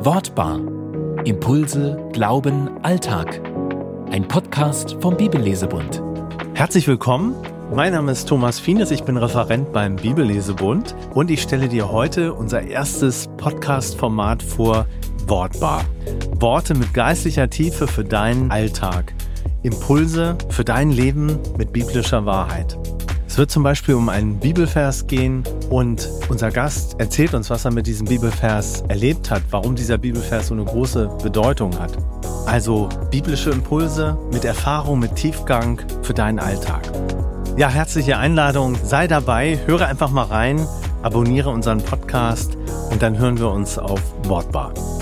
Wortbar. Impulse, Glauben, Alltag. Ein Podcast vom Bibellesebund. Herzlich willkommen. Mein Name ist Thomas Fienes, ich bin Referent beim Bibellesebund und ich stelle dir heute unser erstes Podcast-Format vor, Wortbar. Worte mit geistlicher Tiefe für deinen Alltag. Impulse für dein Leben mit biblischer Wahrheit. Es wird zum Beispiel um einen Bibelvers gehen und unser Gast erzählt uns, was er mit diesem Bibelvers erlebt hat, warum dieser Bibelvers so eine große Bedeutung hat. Also biblische Impulse mit Erfahrung, mit Tiefgang für deinen Alltag. Ja, herzliche Einladung, sei dabei, höre einfach mal rein, abonniere unseren Podcast und dann hören wir uns auf Wortbar.